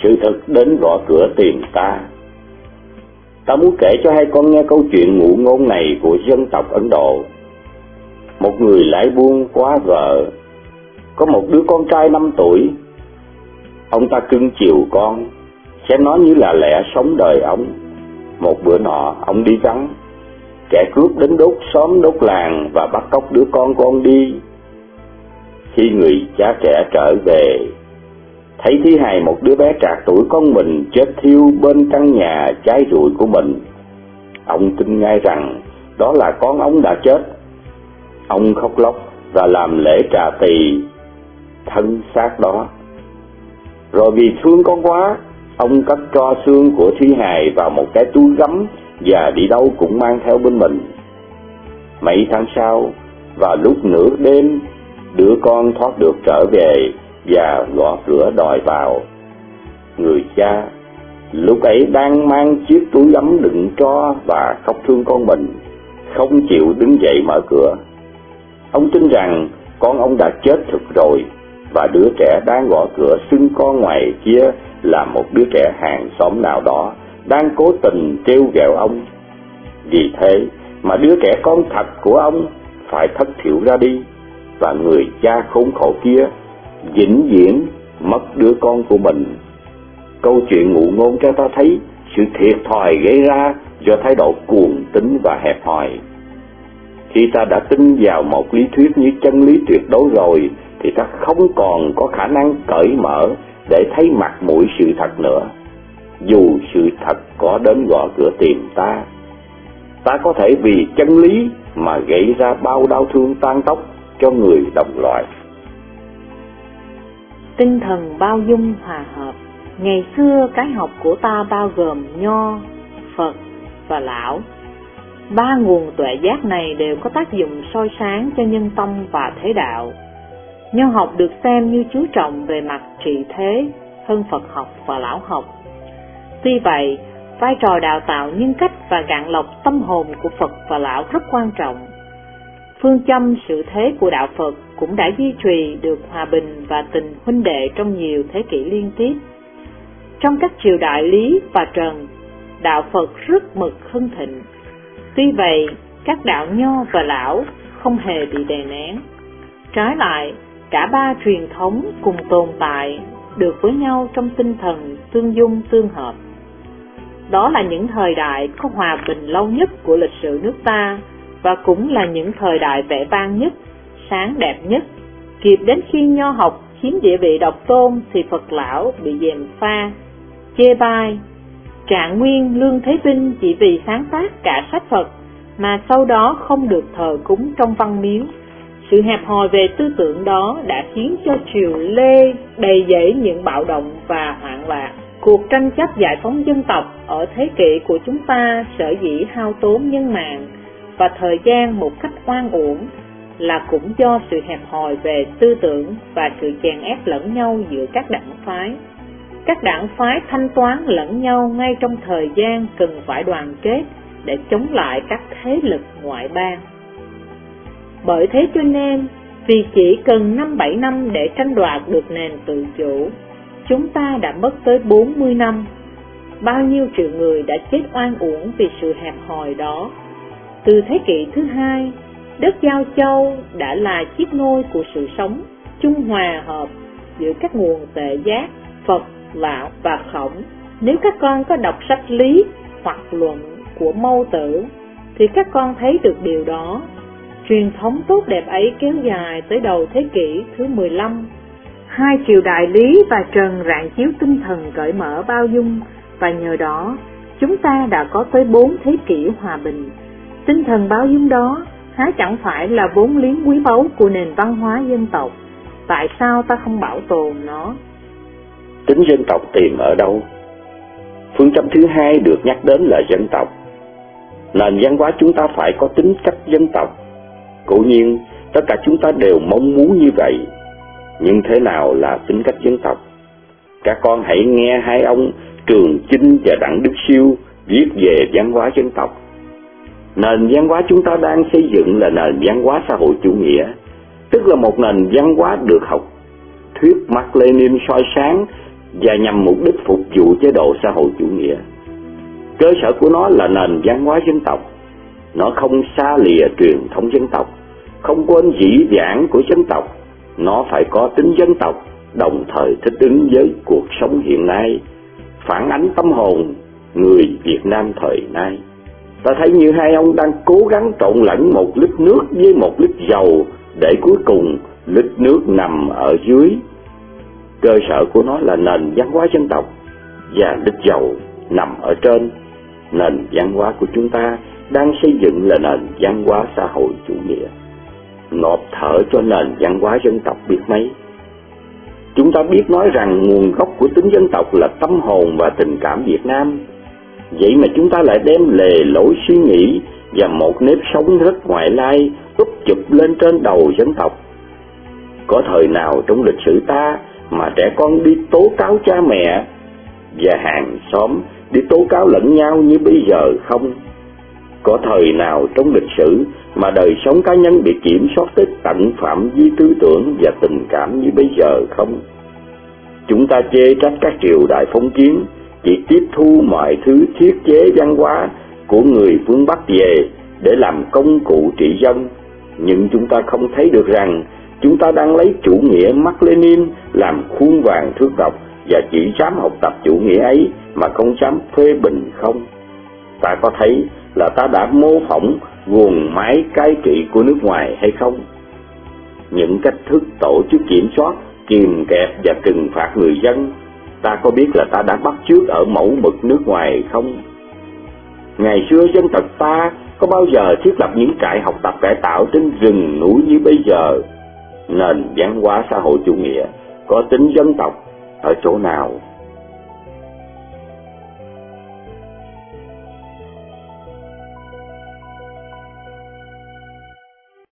sự thật đến gõ cửa tìm ta. Ta muốn kể cho hai con nghe câu chuyện ngụ ngôn này của dân tộc Ấn Độ. Một người lái buôn quá vợ, có một đứa con trai 5 tuổi. Ông ta cưng chiều con, xem nó như là lẽ sống đời ông. Một bữa nọ, ông đi vắng, kẻ cướp đến đốt xóm đốt làng và bắt cóc đứa con đi. Khi người cha trẻ trở về, thấy thi hài một đứa bé trạc tuổi con mình chết thiêu bên căn nhà cháy rụi của mình, ông tin ngay rằng đó là con ông đã chết. Ông khóc lóc và làm lễ trà tỳ thân xác đó. Rồi vì thương con quá, ông cất tro xương của thi hài vào một cái túi gấm và đi đâu cũng mang theo bên mình. Mấy tháng sau, vào lúc nửa đêm, đứa con thoát được trở về và gõ cửa đòi vào. Người cha lúc ấy đang mang chiếc túi gấm đựng tro và khóc thương con mình, không chịu đứng dậy mở cửa. Ông tin rằng con ông đã chết thực rồi, và đứa trẻ đang gõ cửa xưng con ngoài kia là một đứa trẻ hàng xóm nào đó đang cố tình trêu ghẹo ông. Vì thế mà đứa trẻ con thật của ông phải thất thiểu ra đi, và người cha khốn khổ kia vĩnh viễn mất đứa con của mình. Câu chuyện ngụ ngôn cho ta thấy sự thiệt thòi gây ra do thái độ cuồng tín và hẹp hòi. Khi ta đã tin vào một lý thuyết như chân lý tuyệt đối rồi, thì ta không còn có khả năng cởi mở để thấy mặt mũi sự thật nữa. Dù sự thật có đến gõ cửa tìm ta, ta có thể vì chân lý mà gây ra bao đau thương tan tóc cho người đồng loại. Tinh thần bao dung hòa hợp. Ngày xưa cái học của ta bao gồm Nho, Phật và Lão. Ba nguồn tuệ giác này đều có tác dụng soi sáng cho nhân tâm và thế đạo. Nho học được xem như chú trọng về mặt trị thế hơn Phật học và Lão học. Tuy vậy, vai trò đào tạo nhân cách và gạn lọc tâm hồn của Phật và Lão rất quan trọng. Phương châm sự thế của đạo Phật cũng đã duy trì được hòa bình và tình huynh đệ trong nhiều thế kỷ liên tiếp. Trong các triều đại Lý và Trần, đạo Phật rất mực hưng thịnh. Tuy vậy, các đạo Nho và Lão không hề bị đè nén. Trái lại, cả ba truyền thống cùng tồn tại được với nhau trong tinh thần tương dung tương hợp. Đó là những thời đại có hòa bình lâu nhất của lịch sử nước ta, và cũng là những thời đại vẻ vang nhất, sáng đẹp nhất. Kịp đến khi Nho học chiếm địa vị độc tôn thì Phật Lão bị gièm pha, chê bai. Trạng Nguyên, Lương Thế Vinh chỉ vì sáng tác cả sách Phật mà sau đó không được thờ cúng trong văn miếu. Sự hẹp hòi về tư tưởng đó đã khiến cho triều Lê đầy dẫy những bạo động và hoạn loạn. Cuộc tranh chấp giải phóng dân tộc ở thế kỷ của chúng ta sở dĩ hao tốn nhân mạng và thời gian một cách oan uổng là cũng do sự hẹp hòi về tư tưởng và sự chèn ép lẫn nhau giữa các đảng phái. Các đảng phái thanh toán lẫn nhau ngay trong thời gian cần phải đoàn kết để chống lại các thế lực ngoại bang. Bởi thế cho nên, vì chỉ cần 5-7 năm để tranh đoạt được nền tự chủ, chúng ta đã mất tới 40 năm. Bao nhiêu triệu người đã chết oan uổng vì sự hẹp hòi đó. Từ thế kỷ thứ 2, đất Giao Châu đã là chiếc nôi của sự sống chung hòa hợp giữa các nguồn tuệ giác Phật, Lão và Khổng. Nếu các con có đọc sách lý hoặc luận của Mâu Tử thì các con thấy được điều đó. Truyền thống tốt đẹp ấy kéo dài tới đầu thế kỷ thứ 15. Hai triều đại Lý và Trần rạng chiếu tinh thần cởi mở bao dung, và nhờ đó chúng ta đã có tới 4 thế kỷ hòa bình. Tinh thần bao dung đó há chẳng phải là vốn liếng quý báu của nền văn hóa dân tộc? Tại sao ta không bảo tồn nó? Tính dân tộc tìm ở đâu? Phương châm thứ hai được nhắc đến là dân tộc. Nền văn hóa chúng ta phải có tính cách dân tộc. Cố nhiên, tất cả chúng ta đều mong muốn như vậy. Nhưng thế nào là tính cách dân tộc? Các con hãy nghe hai ông Trường Chinh và Đặng Đức Siêu viết về văn hóa dân tộc. Nền văn hóa chúng ta đang xây dựng là nền văn hóa xã hội chủ nghĩa, tức là một nền văn hóa được học thuyết Mác Lênin soi sáng và nhằm mục đích phục vụ chế độ xã hội chủ nghĩa. Cơ sở của nó là nền văn hóa dân tộc. Nó không xa lìa truyền thống dân tộc, không quên dĩ vãng của dân tộc. Nó phải có tính dân tộc, đồng thời thích ứng với cuộc sống hiện nay, phản ánh tâm hồn người Việt Nam thời nay. Ta thấy như hai ông đang cố gắng trộn lẫn một lít nước với một lít dầu, để cuối cùng lít nước nằm ở dưới. Cơ sở của nó là nền văn hóa dân tộc, và lít dầu nằm ở trên. Nền văn hóa của chúng ta đang xây dựng là nền văn hóa xã hội chủ nghĩa, ngộp thở cho nền văn hóa dân tộc biết mấy. Chúng ta biết nói rằng nguồn gốc của tính dân tộc là tâm hồn và tình cảm Việt Nam. Vậy mà chúng ta lại đem lề lối suy nghĩ và một nếp sống rất ngoại lai úp chụp lên trên đầu dân tộc. Có thời nào trong lịch sử ta mà trẻ con đi tố cáo cha mẹ và hàng xóm, đi tố cáo lẫn nhau như bây giờ không? Có thời nào trong lịch sử mà đời sống cá nhân bị kiểm soát tới tận phạm vi tư tưởng và tình cảm như bây giờ không? Chúng ta chê trách các triều đại phong kiến chỉ tiếp thu mọi thứ thiết chế văn hóa của người phương Bắc về để làm công cụ trị dân, nhưng chúng ta không thấy được rằng chúng ta đang lấy chủ nghĩa Mác Lênin làm khuôn vàng thước ngọc, và chỉ dám học tập chủ nghĩa ấy mà không dám phê bình không? Ta có thấy là ta đã mô phỏng guồng máy cai trị của nước ngoài hay không? Những cách thức tổ chức kiểm soát, kìm kẹp và trừng phạt người dân, ta có biết là ta đã bắt chước ở mẫu mực nước ngoài không? Ngày xưa dân tộc ta có bao giờ thiết lập những trại học tập cải tạo trên rừng núi như bây giờ? Nền văn hóa xã hội chủ nghĩa có tính dân tộc ở chỗ nào?